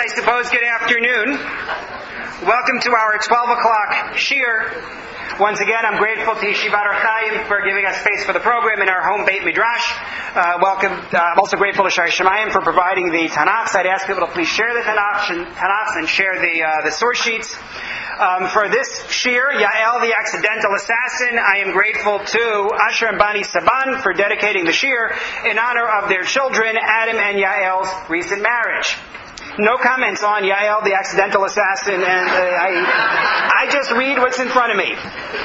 I suppose, good afternoon. Welcome to our 12 o'clock Shir. Once again, I'm grateful to Yeshivat Har Chaim for giving us space for the program in our home Beit Midrash. I'm also grateful to Shai Shemayim for providing the Tanakh. I'd ask people to please share the Tanakh and share the source sheets. For this Shir, Yael, the accidental assassin, I am grateful to Asher and Bani Saban for dedicating the Shir in honor of their children, Adam and Yael's recent marriage. No comments on Yael, the accidental assassin, and I just read what's in front of me.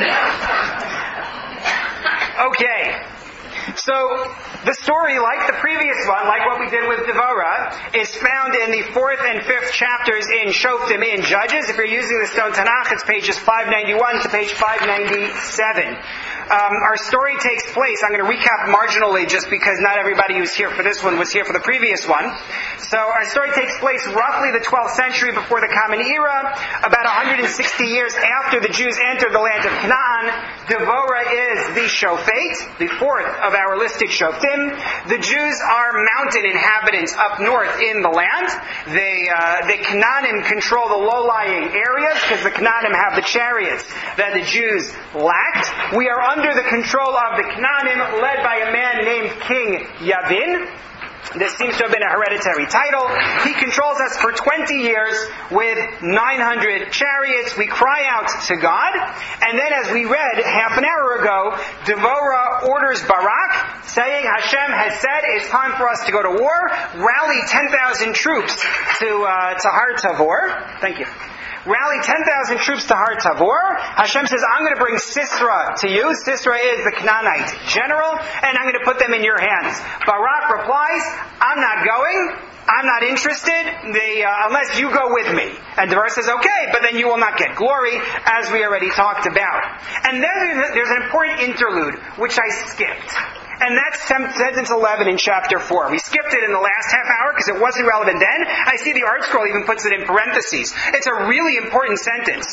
Okay. So, the story, like the previous one, like what we did with Devorah, is found in the 4th and 5th chapters in Shoftim in Judges. If you're using the Stone Tanakh, it's pages 591 to page 597. Our story takes place, I'm going to recap marginally just because not everybody who's here for this one was here for the previous one. So our story takes place roughly the 12th century before the Common Era, about 160 years after the Jews entered the land of Canaan. Devorah is the Shofet, the 4th of our listed Shoftim. The Jews are mountain inhabitants up north in the land. The Canaanim control the low-lying areas because the Canaanim have the chariots that the Jews lacked. We are under the control of the Canaanim, led by a man named King Yavin. This seems to have been a hereditary title. He controls us for 20 years with 900 chariots. We cry out to God. And then, as we read half an hour ago, Devorah orders Barak, saying, Hashem has said it's time for us to go to war. Rally 10,000 troops to Har Tavor. Thank you. Rally 10,000 troops to Har Tavor. Hashem says, I'm going to bring Sisera to you. Sisera is the Canaanite general, and I'm going to put them in your hands. Barak replies, I'm not going. I'm not interested unless you go with me. And Devorah says, okay, but then you will not get glory, as we already talked about. And then there's an important interlude, which I skipped. And that's sentence 11 in chapter 4. We skipped it in the last half hour because it wasn't relevant then. I see the art scroll even puts it in parentheses. It's a really important sentence.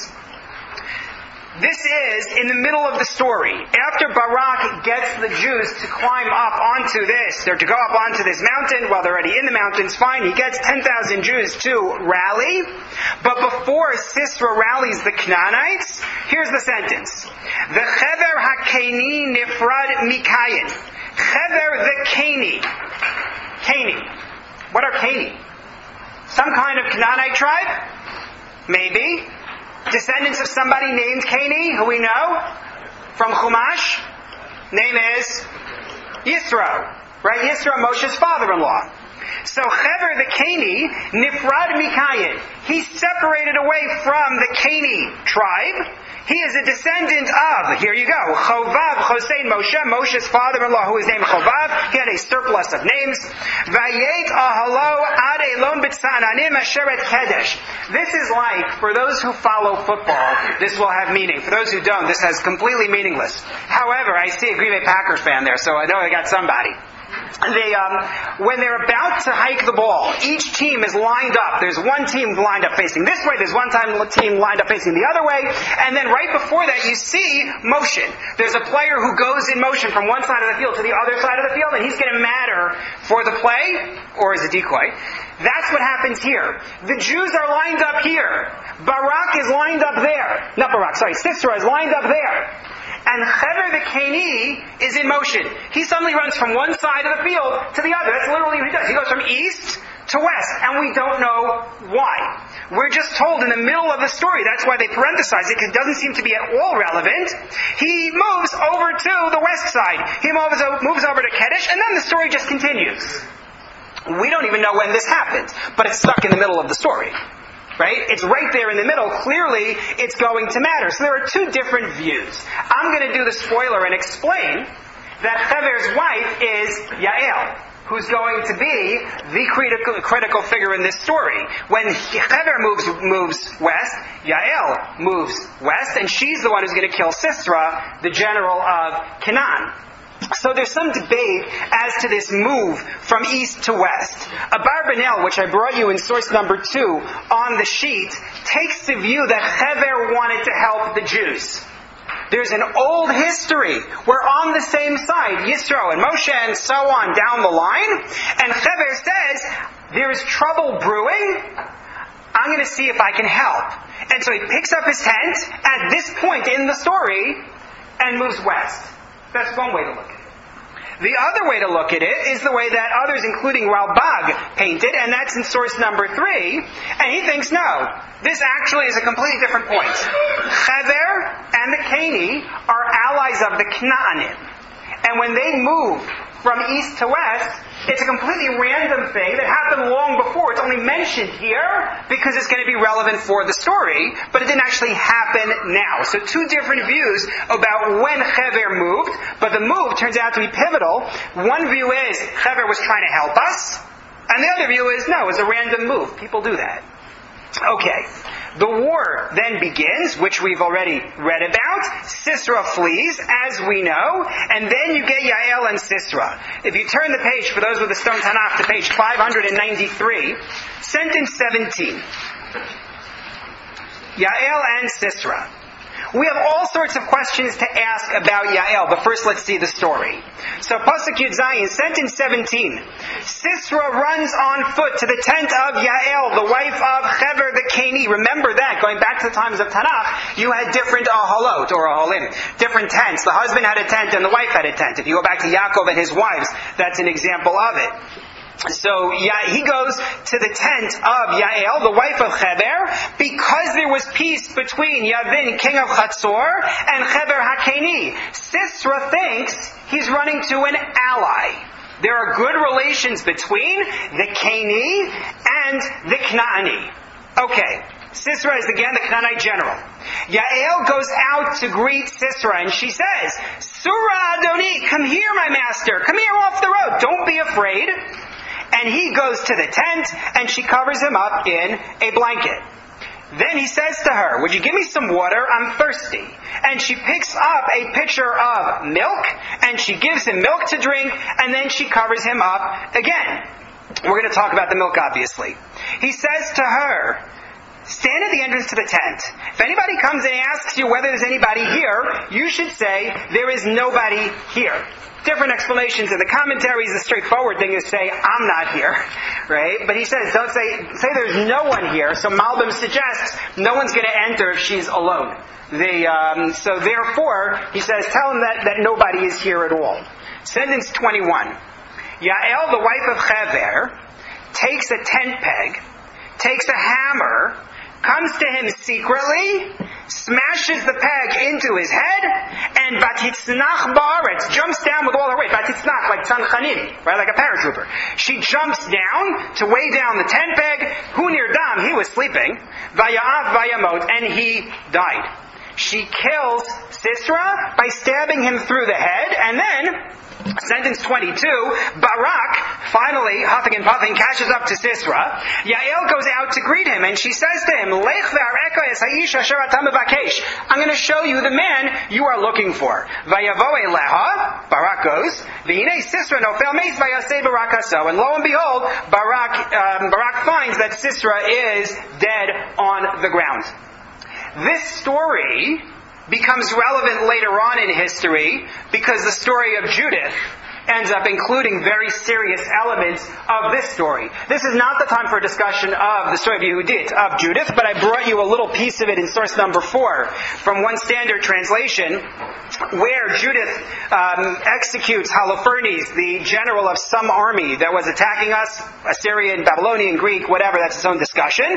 This is in the middle of the story. After Barak gets the Jews to climb up onto this, they're to go up onto this mountain. Well, they're already in the mountains, fine. He gets 10,000 Jews to rally. But before Sisera rallies the Canaanites, here's the sentence. The Chever HaKeni Nifrad Mikayin. Chever the Keni. Keni. What are Keni? Some kind of Canaanite tribe? Maybe. Descendants of somebody named Keni, who we know from Chumash. Name is Yisro. Right? Yisro, Moshe's father-in-law. So Chever the Keni, Nifrad Mikayin. He's separated away from the Keni tribe. He is a descendant of, here you go, Chovav Chosein Moshe, Moshe's father-in-law, who is named Chovav. He had a surplus of names. Vayet ahalo ad elon b'tzananim asheret kedesh. This is like, for those who follow football, this will have meaning. For those who don't, this has completely meaningless. However, I see a Green Bay Packers fan there, so I know I got somebody. When they're about to hike the ball, each team is lined up. There's one team lined up facing this way, there's one team lined up facing the other way, and then right before that you see motion. There's a player who goes in motion from one side of the field to the other side of the field, and he's going to matter for the play, or as a decoy. That's what happens here. The Jews are lined up here. Barak is lined up there. Sisera is lined up there. And Chever the Keni is in motion. He suddenly runs from one side of the field to the other. That's literally what he does. He goes from east to west, and we don't know why. We're just told in the middle of the story. That's why they parenthesize it, because it doesn't seem to be at all relevant. He moves over to the west side. He moves over to Kedesh, and then the story just continues. We don't even know when this happened, but it's stuck in the middle of the story. Right? It's right there in the middle. Clearly, it's going to matter. So there are two different views. I'm going to do the spoiler and explain that Chever's wife is Yael, who's going to be the critical figure in this story. When Chever moves west, Yael moves west, and she's the one who's going to kill Sisera, the general of Canaan. So there's some debate as to this move from east to west. Abarbanel, which I brought you in source number 2 on the sheet, takes the view that Chever wanted to help the Jews. There's an old history. We're on the same side, Yisro and Moshe and so on down the line. And Chever says, there is trouble brewing. I'm going to see if I can help. And so he picks up his tent at this point in the story and moves west. That's one way to look at it. The other way to look at it is the way that others, including Ralbag, painted, and that's in source number 3. And he thinks, no, this actually is a completely different point. Hever and the Cani are allies of the Knaanim. And when they move from east to west, it's a completely random thing that happened long before. It's only mentioned here because it's going to be relevant for the story, but it didn't actually happen now. So two different views about when Hever moved, but the move turns out to be pivotal. One view is Hever was trying to help us, and the other view is no, it was a random move. People do that. Okay. The war then begins, which we've already read about. Sisera flees, as we know, and then you get Yael and Sisera. If you turn the page, for those with the Stone Tanakh, to page 593, sentence 17. Yael and Sisera. We have all sorts of questions to ask about Yael, but first let's see the story. So Pasuk Yud Zayin, sentence 17. Sisera runs on foot to the tent of Yael, the wife of Hever the Cani. Remember that, going back to the times of Tanakh, you had different ahalot, or ahalim, different tents. The husband had a tent and the wife had a tent. If you go back to Yaakov and his wives, that's an example of it. So he goes to the tent of Yael, the wife of Hever, because there was peace between Yavin, king of Chatzor, and Hever HaKeni. Sisera thinks he's running to an ally. There are good relations between the Cani and the Knaani. Okay, Sisera is again the Knaanite general. Yael goes out to greet Sisera and she says, Surah Adoni, come here my master, come here off the road, don't be afraid. And he goes to the tent, and she covers him up in a blanket. Then he says to her, would you give me some water? I'm thirsty. And she picks up a pitcher of milk, and she gives him milk to drink, and then she covers him up again. We're going to talk about the milk, obviously. He says to her, stand at the entrance to the tent. If anybody comes and asks you whether there's anybody here, you should say, there is nobody here. Different explanations in the commentaries. The straightforward thing is say, I'm not here. Right? But he says, don't say there's no one here. So Malbim suggests no one's going to enter if she's alone. So therefore, he says, tell him that nobody is here at all. Sentence 21. Yael, the wife of Hever, takes a tent peg, takes a hammer, comes to him secretly, smashes the peg into his head, and Batitznach Ba'aretz, jumps down with all her weight. Batitznach, like Tzanchanim, right, like a paratrooper. She jumps down to weigh down the tent peg. Hu nir dam, he was sleeping. Vaya'av vayamot, and he died. She kills Sisera by stabbing him through the head, and then sentence 22, Barak, finally, huffing and puffing, catches up to Sisera. Yael goes out to greet him, and she says to him, Lech ve'areka es ha'ish asher ata mevakesh. I'm going to show you the man you are looking for. Vayavo eleha, Barak goes, V'hinei Sisera nofel meis vayaseh Barak haso. And lo and behold, Barak finds that Sisera is dead on the ground. This story becomes relevant later on in history because the story of Judith ends up including very serious elements of this story. This is not the time for a discussion of the story of Yehudit, of Judith, but I brought you a little piece of it in source number 4 from one standard translation where Judith executes Holofernes, the general of some army that was attacking us, Assyrian, Babylonian, Greek, whatever, that's its own discussion.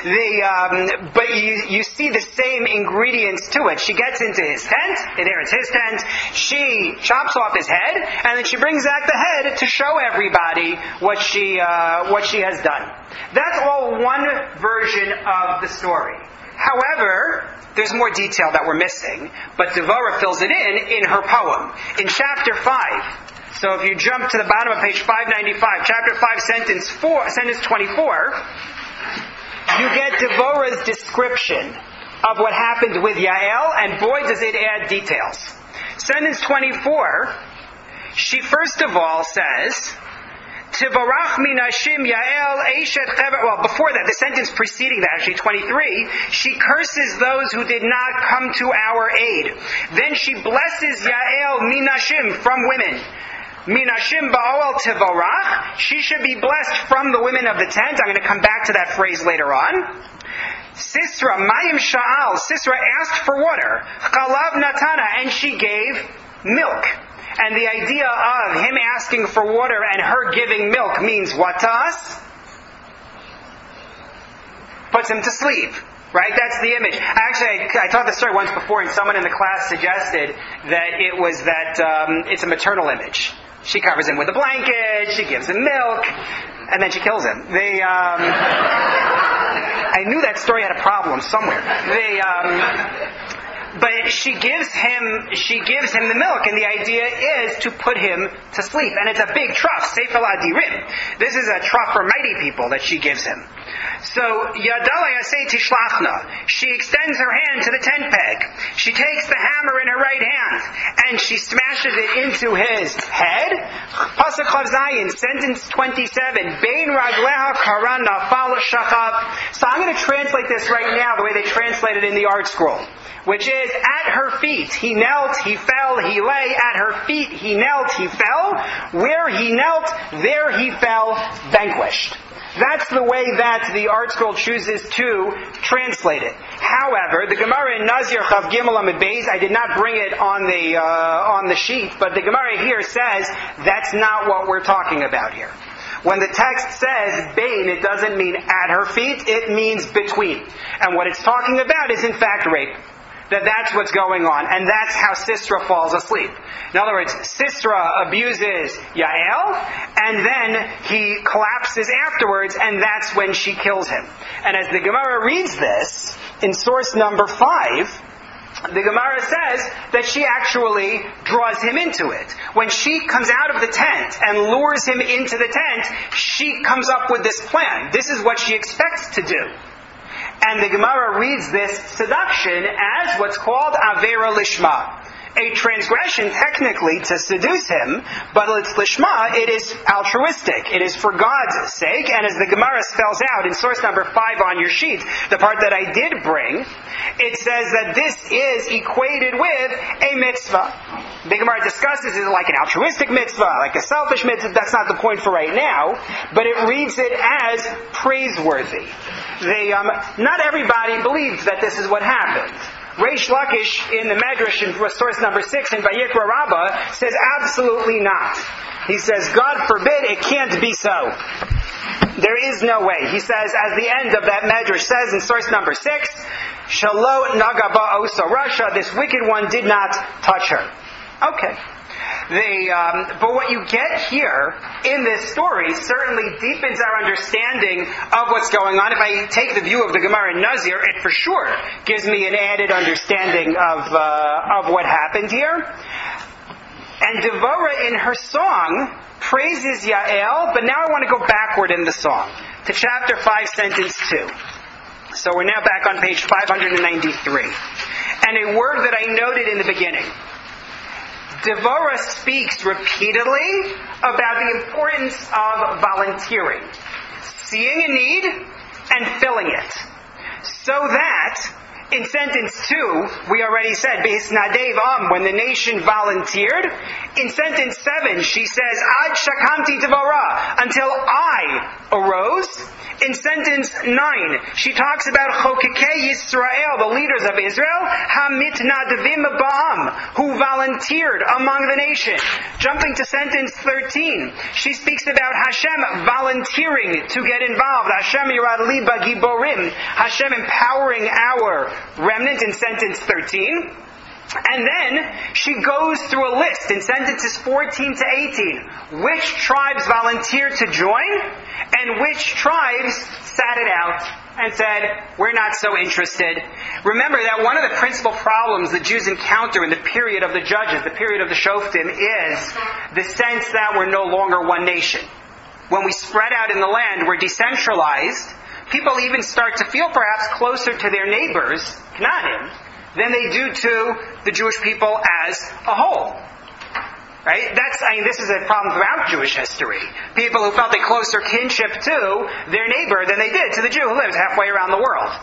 But you see the same ingredients to it. She gets into his tent, and there it's his tent, she chops off his head, and then she brings back the head to show everybody what she has done. That's all one version of the story. However, there's more detail that we're missing, but Devorah fills it in her poem. In chapter 5, so if you jump to the bottom of page 595, chapter 5, sentence 24, you get Devorah's description of what happened with Yael, and boy does it add details. Sentence 24, she first of all says, Tivarach minashim Yael Eshet Hever. Well, before that, the sentence preceding that, actually 23, she curses those who did not come to our aid. Then she blesses Yael minashim, from women. Minashim ba'ol tivorach. She should be blessed from the women of the tent. I'm going to come back to that phrase later on. Sisra, Mayim Sha'al. Sisra asked for water. Chalav Natana, and she gave milk. And the idea of him asking for water and her giving milk means what to us? Puts him to sleep. Right? That's the image. Actually, I taught this story once before, and someone in the class suggested that it was that it's a maternal image. She covers him with a blanket, she gives him milk, and then she kills him. I knew that story had a problem somewhere. But she gives him the milk, and the idea is to put him to sleep. And it's a big trough, Sefer Adirim. This is a trough for mighty people that she gives him. So, Yadala Yasei Tishlachna. She extends her hand to the tent peg. She takes the hammer in her right hand, and she smashes it into his head. Pasuk Chav Zayin, sentence 27. Bein Ragleha Karan Nafal Shachav. So I'm going to translate this right now the way they translate it in the Art Scroll, which is, at her feet he knelt, he fell, he lay. At her feet he knelt, he fell. Where he knelt, there he fell, vanquished. That's the way that the Art Scroll chooses to translate it. However, the Gemara in Nazir Chav Gimel Amud Beis, I did not bring it on the sheet, but the Gemara here says that's not what we're talking about here. When the text says Bain, it doesn't mean at her feet, it means between. And what it's talking about is in fact rape. That's what's going on. And that's how Sisra falls asleep. In other words, Sisra abuses Yael, and then he collapses afterwards, and that's when she kills him. And as the Gemara reads this, in source number 5, the Gemara says that she actually draws him into it. When she comes out of the tent and lures him into the tent, she comes up with this plan. This is what she expects to do. And the Gemara reads this seduction as what's called Avera Lishma. A transgression technically to seduce him, but it's Lishma, it is altruistic. It is for God's sake. And as the Gemara spells out in source number 5 on your sheet, the part that I did bring, it says that this is equated with a mitzvah. The Gemara discusses it like an altruistic mitzvah, like a selfish mitzvah. That's not the point for right now, but it reads it as praiseworthy. Not everybody believes that this is what happened. Reish Lakish in the Medrash in source number 6 in Vayikra Rabbah says absolutely not. He says, God forbid, it can't be so. There is no way. He says, as the end of that Medrash says in source number 6, Shalo Nagaba Osa Rasha, this wicked one did not touch her. Okay. But what you get here in this story certainly deepens our understanding of what's going on. If I take the view of the Gemara in Nazir, it for sure gives me an added understanding of what happened here. And Devorah in her song praises Yael, but now I want to go backward in the song to chapter 5, sentence 2. So we're now back on page 593. And a word that I noted in the beginning. Devorah speaks repeatedly about the importance of volunteering, seeing a need and filling it. So that, in sentence 2, we already said, B'hisnadev when the nation volunteered. In sentence 7, she says, Ad shakamti Devorah, until I arose. In sentence 9, she talks about Chokekei Yisrael, the leaders of Israel, Hamitnadvim Ba'am, who volunteered among the nation. Jumping to sentence 13, she speaks about Hashem volunteering to get involved. Hashem Yirad Liba Giborim, Hashem empowering our remnant in sentence 13. And then she goes through a list in sentences 14 to 18. Which tribes volunteered to join and which tribes sat it out and said, we're not so interested. Remember that one of the principal problems the Jews encounter in the period of the judges, the period of the Shoftim, is the sense that we're no longer one nation. When we spread out in the land, we're decentralized. People even start to feel perhaps closer to their neighbors, Canaanim, than they do to the Jewish people as a whole. Right? This is a problem throughout Jewish history. People who felt a closer kinship to their neighbor than they did to the Jew who lives halfway around the world.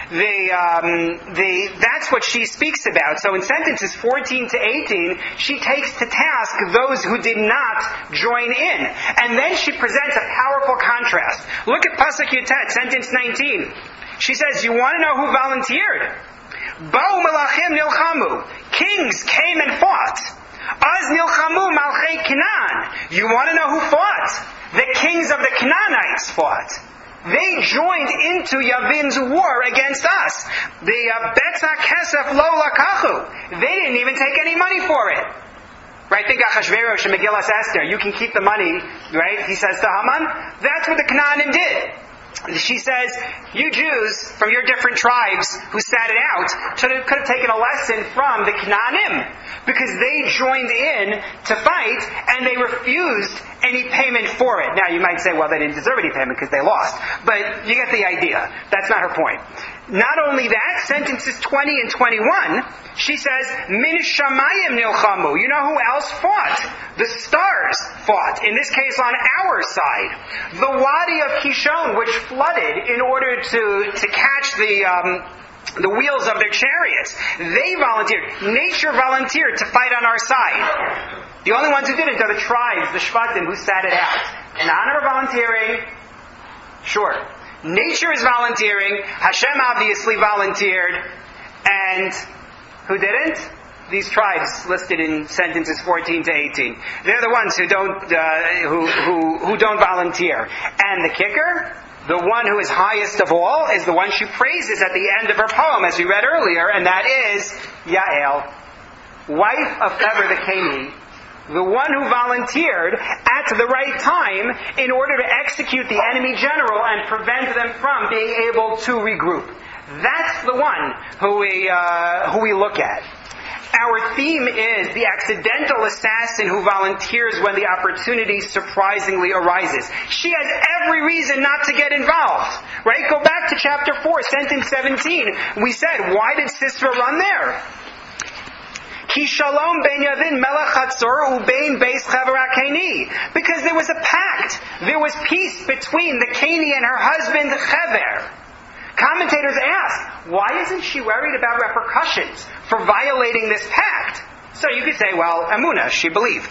That's what she speaks about. So in sentences 14 to 18, she takes to task those who did not join in. And then she presents a powerful contrast. Look at Pasuk Yutet, sentence 19. She says, you want to know who volunteered? Ba'u melachim nilchamu. Kings came and fought. Az nilchamu malchei Canaan. You want to know who fought? The kings of the Canaanites fought. They joined into Yavin's war against us. The Betza Kesef Lo Lakachu. They didn't even take any money for it. Right? Think Achashverosh and Megillas Esther. You can keep the money, right? He says to Haman. That's what the Canaanim did. She says, you Jews from your different tribes who sat it out could have taken a lesson from the Canaanim, because they joined in to fight and they refused any payment for it. Now you might say, well, they didn't deserve any payment because they lost. But you get the idea. That's not her point. Not only that, sentences 20 and 21, she says, Min Shamayim nilchamu. You know who else fought? The stars fought. In this case, on our side. The Wadi of Kishon, which flooded in order to catch the wheels of their chariots. They volunteered. Nature volunteered to fight on our side. The only ones who didn't are the tribes, the Shvatim, who sat it out. In honor of volunteering, sure. Nature is volunteering. Hashem obviously volunteered. And who didn't? These tribes listed in sentences 14 to 18. They're the ones who don't volunteer. And the kicker? The one who is highest of all is the one she praises at the end of her poem, as we read earlier, and that is Yael, wife of Heber the Keni, the one who volunteered at the right time in order to execute the enemy general and prevent them from being able to regroup. That's the one who we look at. Our theme is the accidental assassin who volunteers when the opportunity surprisingly arises. She has every reason not to get involved. Right? Go back to chapter 4, sentence 17. We said, why did Sisera run there? Ki shalom ben Yavin melech Hatzor ubein beis Chaver HaKeni. Because there was a pact. There was peace between the Keni and her husband Chaver. Commentators ask, why isn't she worried about repercussions for violating this pact? So you could say, well, Emunah, she believed.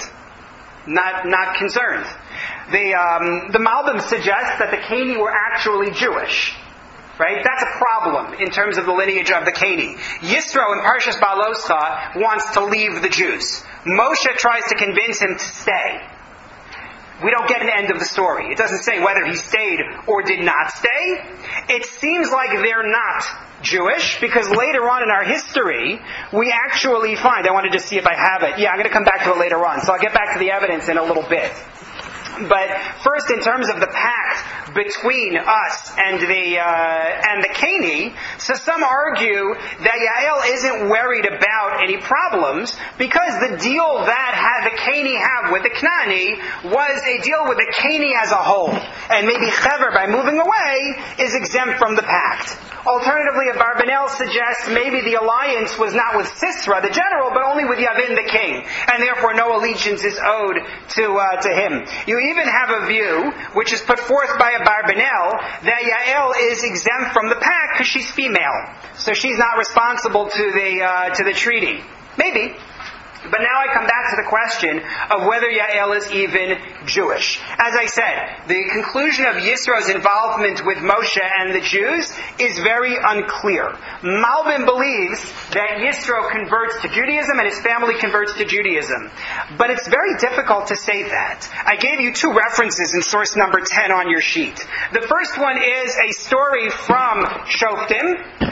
Not concerned. The Malbim suggests that the Keni were actually Jewish. Right? That's a problem in terms of the lineage of the Keni. Yisro in Parshas Baloscha wants to leave the Jews. Moshe tries to convince him to stay. We don't get an end of the story. It doesn't say whether he stayed or did not stay. It seems like they're not Jewish, because later on in our history, we actually find, I wanted to see if I have it. Yeah, I'm going to come back to it later on, so I'll get back to the evidence in a little bit. But first, in terms of the pact between us and the Keni, so some argue that Yael isn't worried about any problems because the deal that the Keni have with the Knani was a deal with the Keni as a whole, and maybe Chaver, by moving away, is exempt from the pact. Alternatively, Abarbanel suggests maybe the alliance was not with Sisera, the general, but only with Yavin, the king, and therefore no allegiance is owed to him. You even have a view, which is put forth by Abarbanel, that Yael is exempt from the pact because she's female, so she's not responsible to the treaty. Maybe. But now I come back to the question of whether Yael is even Jewish. As I said, the conclusion of Yisro's involvement with Moshe and the Jews is very unclear. Malbim believes that Yisro converts to Judaism and his family converts to Judaism. But it's very difficult to say that. I gave you two references in source number 10 on your sheet. The first one is a story from Shoftim.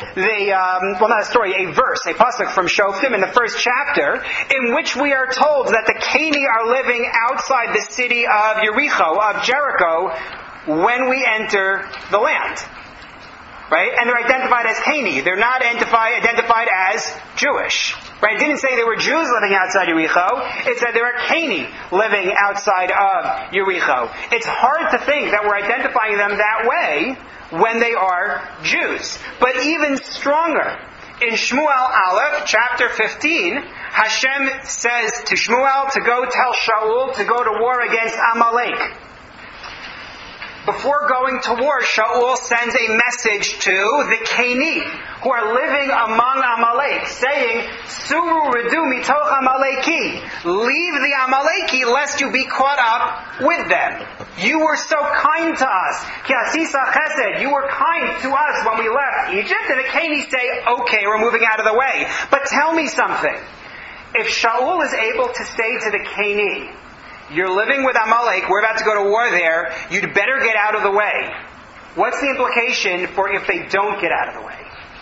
A verse, a pasuk from Shoftim in the first chapter, in which we are told that the Keni are living outside the city of Jericho, when we enter the land. Right? And they're identified as Keni. They're not identified as Jewish. Right? It didn't say there were Jews living outside Jericho. It said there are Keni living outside of Jericho. It's hard to think that we're identifying them that way when they are Jews. But even stronger, in Shmuel Aleph, chapter 15, Hashem says to Shmuel to go tell Shaul to go to war against Amalek. Before going to war, Shaul sends a message to the Keni, who are living among Amalek, saying, Suru redu mitoch Amaleki. Leave the Amaleki lest you be caught up with them. You were so kind to us. Ki asisa chesed. You were kind to us when we left Egypt. And the Keni say, okay, we're moving out of the way. But tell me something. If Shaul is able to say to the Keni, you're living with Amalek, we're about to go to war there, you'd better get out of the way. What's the implication for if they don't get out of the way?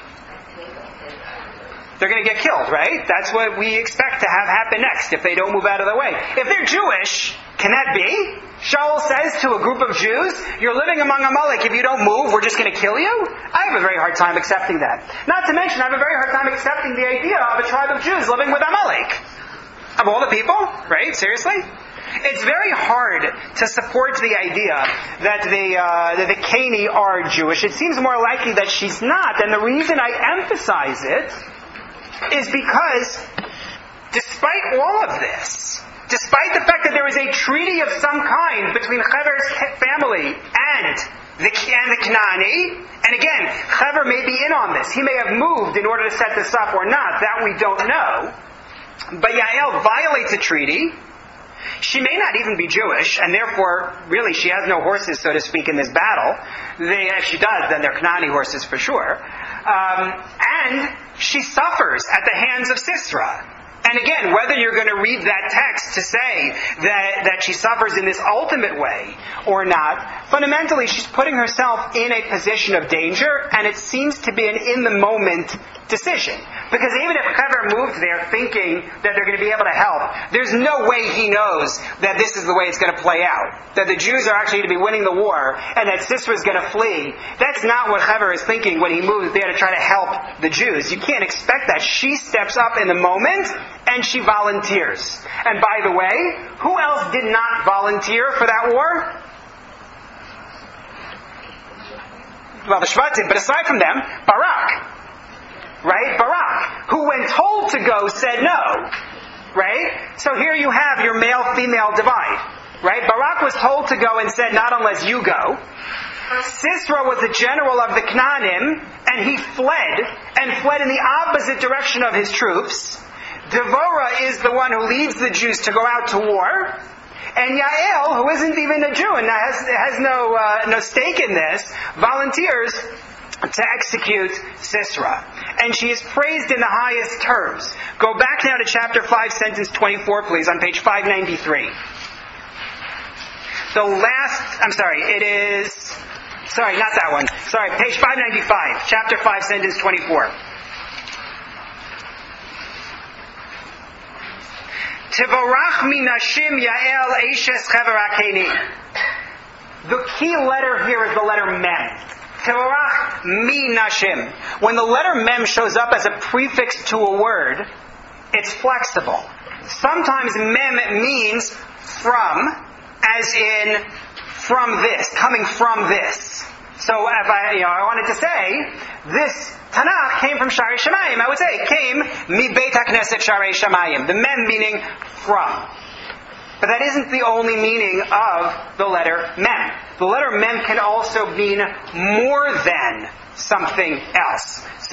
They're going to get killed, right? That's what we expect to have happen next if they don't move out of the way. If they're Jewish, can that be? Shaul says to a group of Jews, you're living among Amalek, if you don't move, we're just going to kill you? I have a very hard time accepting that. Not to mention, I have a very hard time accepting the idea of a tribe of Jews living with Amalek. Of all the people, right? Seriously? It's very hard to support the idea that the Keni are Jewish. It seems more likely that she's not. And the reason I emphasize it is because despite all of this, despite the fact that there is a treaty of some kind between Chever's family and the Knaani, and again, Chever may be in on this. He may have moved in order to set this up or not. That we don't know. But Yael violates a treaty. She may not even be Jewish, and therefore, really, she has no horses, so to speak, in this battle. If she does, then they're Knaani horses for sure. And she suffers at the hands of Sisera. And again, whether you're going to read that text to say that she suffers in this ultimate way or not, fundamentally she's putting herself in a position of danger, and it seems to be an in-the-moment decision. Because even if Chever moved there thinking that they're going to be able to help, there's no way he knows that this is the way it's going to play out. That the Jews are actually going to be winning the war, and that Sisera is going to flee. That's not what Chever is thinking when he moves there to try to help the Jews. You can't expect that. She steps up in the moment, and she volunteers. And by the way, who else did not volunteer for that war? Well, the Shvatim, but aside from them, Barak. Right? Barak, who when told to go said no. Right? So here you have your male-female divide. Right? Barak was told to go and said, not unless you go. Sisera was the general of the Knaanim, and he fled in the opposite direction of his troops. Devorah is the one who leads the Jews to go out to war. And Yael, who isn't even a Jew and has no stake in this, volunteers to execute Sisera. And she is praised in the highest terms. Go back now to chapter 5, sentence 24, please, on page 593. Not that one. Sorry, page 595, chapter 5, sentence 24. Tivorach minashim Yael Eishes Chever HaKeni. The key letter here is the letter Mem. Tivorach minashim. When the letter Mem shows up as a prefix to a word, it's flexible. Sometimes Mem means from, as in from this, coming from this. So if I wanted to say, this Tanakh came from Sharei Shamayim, I would say it came mi Beit HaKnesset Sharei Shamayim. The Mem meaning from. But that isn't the only meaning of the letter Mem. The letter Mem can also mean more than something else. So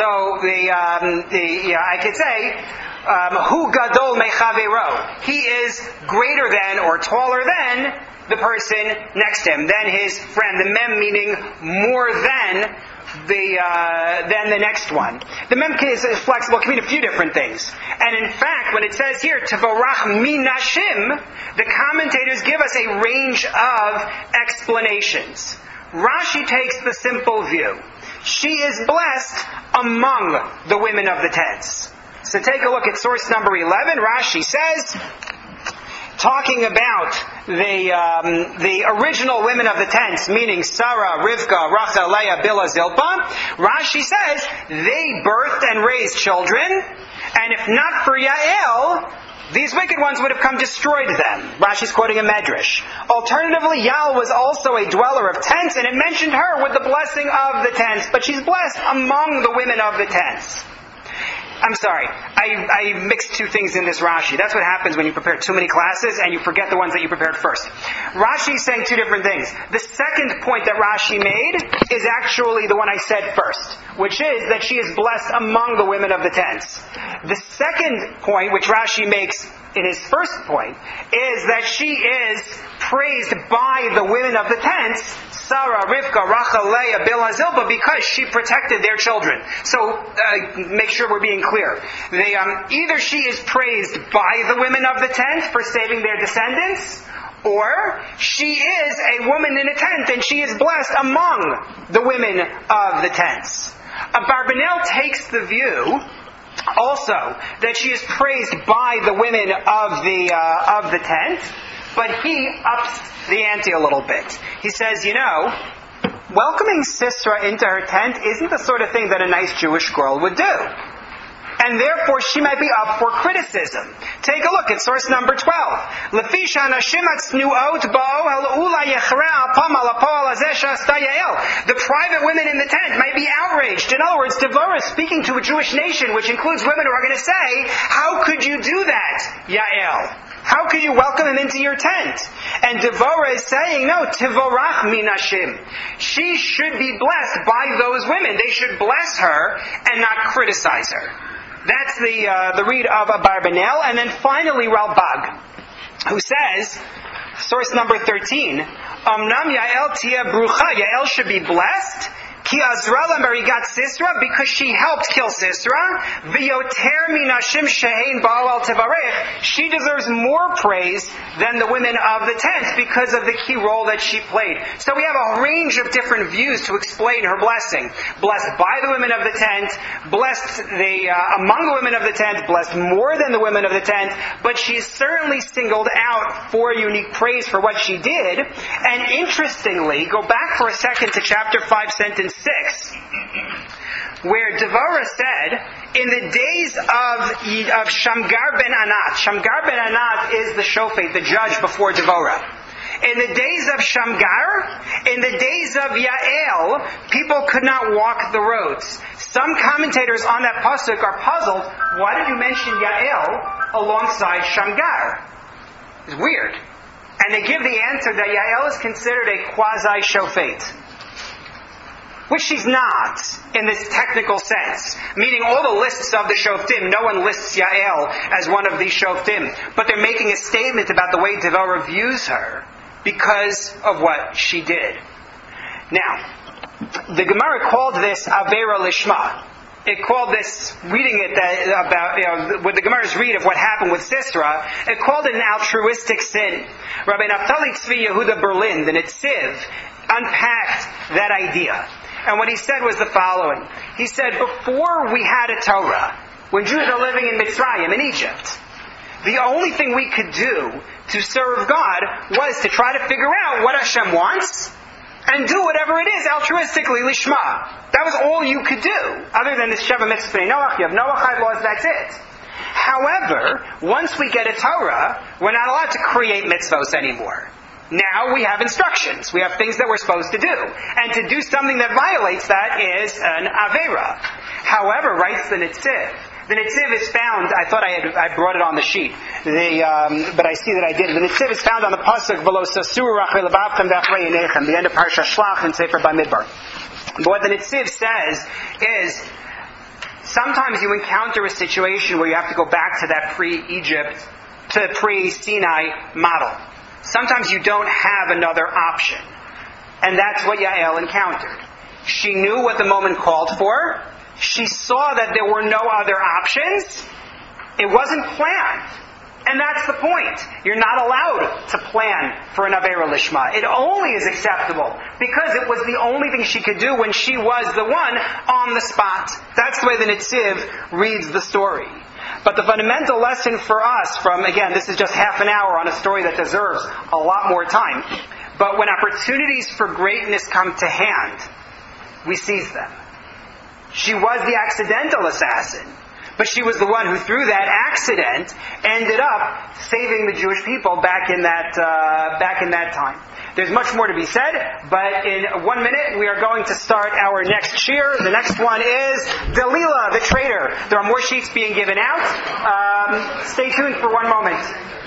I could say, Hu Gadol Mechavero. He is greater than or taller than the person next to him, than his friend. The Mem meaning more than the next one. The Mem is flexible, can mean a few different things. And in fact, when it says here, Tivorach minashim, the commentators give us a range of explanations. Rashi takes the simple view. She is blessed among the women of the tents. So take a look at source number 11. Rashi says, talking about the original women of the tents, meaning Sarah, Rivka, Rachel, Leah, Bilhah, Zilpah, Rashi says they birthed and raised children, and if not for Yael, these wicked ones would have come destroyed them. Rashi's quoting a medrash. Alternatively, Yael was also a dweller of tents, and it mentioned her with the blessing of the tents, but she's blessed among the women of the tents. I'm sorry. I mixed two things in this Rashi. That's what happens when you prepare too many classes and you forget the ones that you prepared first. Rashi is saying two different things. The second point that Rashi made is actually the one I said first, which is that she is blessed among the women of the tents. The second point, which Rashi makes in his first point, is that she is praised by the women of the tents, Sarah, Rivka, Rachel, Leah, Bilhah, Zilpah, because she protected their children. So, make sure we're being clear. Either she is praised by the women of the tent for saving their descendants, or she is a woman in a tent and she is blessed among the women of the tents. Abarbanel takes the view also that she is praised by the women of the tent, but he ups the ante a little bit. He says, welcoming Sisera into her tent isn't the sort of thing that a nice Jewish girl would do. And therefore she might be up for criticism. Take a look at source number 12. The private women in the tent might be outraged. In other words, Devorah is speaking to a Jewish nation, which includes women who are going to say, how could you do that, Yael? How could you welcome him into your tent? And Devorah is saying, no, Tivorach minashim. She should be blessed by those women. They should bless her and not criticize her. That's the read of Abarbanel. And then finally Ralbag, who says, source number 13, Omnam Yael tia brucha. Yael should be blessed. Ki Azrala Marigat Sisera, because she helped kill Sisera. V'yoter minashim shehein ba'al tevarech. She deserves more praise than the women of the tent because of the key role that she played. So we have a range of different views to explain her blessing. Blessed by the women of the tent, blessed among the women of the tent, blessed more than the women of the tent, but she's certainly singled out for unique praise for what she did. And interestingly, go back for a second to chapter 5, sentence 6, where Devorah said, in the days of Shamgar ben Anat. Shamgar ben Anat is the shofet, the judge before Devorah. In the days of Shamgar, in the days of Yael, people could not walk the roads. Some commentators on that pasuk are puzzled, why did you mention Yael alongside Shamgar? It's weird. And they give the answer that Yael is considered a quasi-shofet. Which she's not, in this technical sense. Meaning all the lists of the Shoftim, no one lists Yael as one of these Shoftim. But they're making a statement about the way Devorah views her because of what she did. Now, the Gemara called this Avera Lishma. It called this, reading it about, what the Gemara's read of what happened with Sisera, it called it an altruistic sin. Rabbi Naftali Tzvi Yehuda Berlin, the Netziv, unpacked that idea. And what he said was the following. He said, before we had a Torah, when Jews are living in Mitzrayim, in Egypt, the only thing we could do to serve God was to try to figure out what Hashem wants and do whatever it is altruistically, lishma. That was all you could do. Other than the Sheva Mitzvah Noach, you have Noachide laws, that's it. However, once we get a Torah, we're not allowed to create mitzvos anymore. Now we have instructions. We have things that we're supposed to do. And to do something that violates that is an Avera. However, writes the Netziv. The Netziv is found, I thought I brought it on the sheet, but I see that I didn't. The Netziv is found on the Pasuk below Sasur Rachel Lebavchem Dachrei Yinechem, the end of Parsha Shlach and Sefer Bamidbar. But what the Netziv says is, sometimes you encounter a situation where you have to go back to that pre-Egypt, to pre-Sinai model. Sometimes you don't have another option. And that's what Yael encountered. She knew what the moment called for. She saw that there were no other options. It wasn't planned. And that's the point. You're not allowed to plan for an Avera Lishma. It only is acceptable because it was the only thing she could do when she was the one on the spot. That's the way the Netziv reads the story. But the fundamental lesson for us from, again, this is just half an hour on a story that deserves a lot more time. But when opportunities for greatness come to hand, we seize them. She was the accidental assassin. But she was the one who, through that accident, ended up saving the Jewish people back in that time. There's much more to be said, but in 1 minute we are going to start our next shiur. The next one is Delilah, the traitor. There are more sheets being given out. Stay tuned for 1 moment.